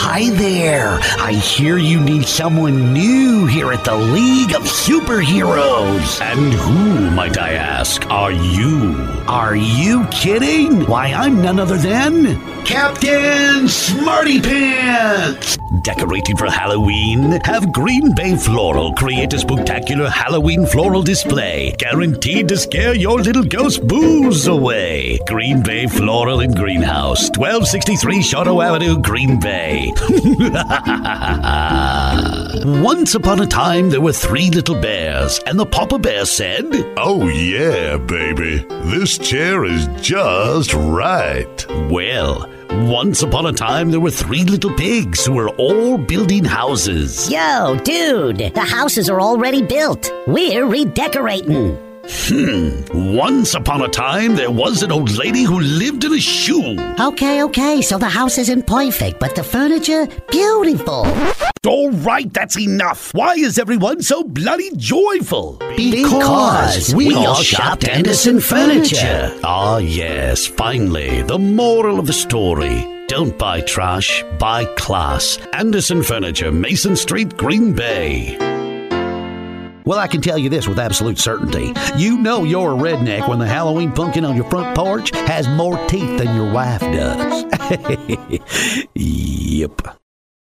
Hi there. I hear you need someone new here at the League of Superheroes. And who, might I ask, are you? Are you kidding? Why, I'm none other than Captain Smarty Pants. Decorating for Halloween? Have Green Bay Floral create a spectacular Halloween floral display, guaranteed to scare your little ghost boos away. Green Bay Floral and Greenhouse, 1263 Shadow Avenue, Green Bay. Once upon a time, there were 3 little bears, and the Papa Bear said, "Oh yeah, baby, this chair is just right." Well, once upon a time, there were 3 little pigs who were all building houses. Yo, dude, the houses are already built. We're redecorating. Once upon a time, there was an old lady who lived in a shoe. Okay, so the house isn't perfect, but the furniture, beautiful. All right, that's enough. Why is everyone so bloody joyful? Because we all shopped Anderson Furniture. Ah, yes, finally, the moral of the story. Don't buy trash, buy class. Anderson Furniture, Mason Street, Green Bay. Well, I can tell you this with absolute certainty. You know you're a redneck when the Halloween pumpkin on your front porch has more teeth than your wife does. Yep.